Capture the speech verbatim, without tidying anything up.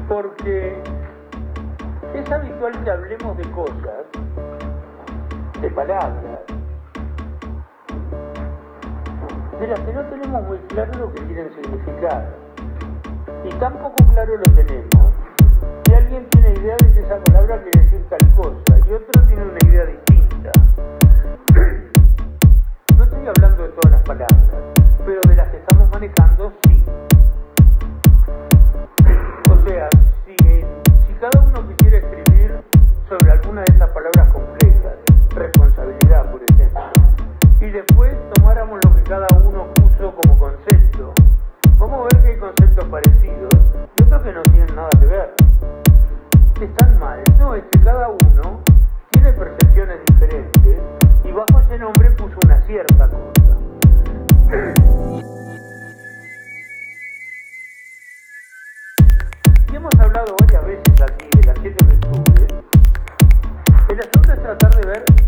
porque es habitual que hablemos de cosas, de palabras, de las que no tenemos muy claro lo que quieren significar. Y tampoco claro lo tenemos si alguien tiene idea de que esa palabra quiere decir tal cosa y otro tiene una idea distinta. No estoy hablando de todas las palabras, pero de las que estamos manejando, sí. O sea, si, si cada uno quisiera escribir sobre alguna de esas palabras complejas, responsabilidad, por ejemplo, y después tomáramos lo que cada uno puso como concepto, vamos a ver que hay conceptos parecidos y otros que no tienen nada que ver. Están mal, no, es que cada uno tiene percepciones diferentes y bajo ese nombre puso una cierta cosa. Y hemos hablado varias veces aquí de las siete virtudes. El asunto es tratar de ver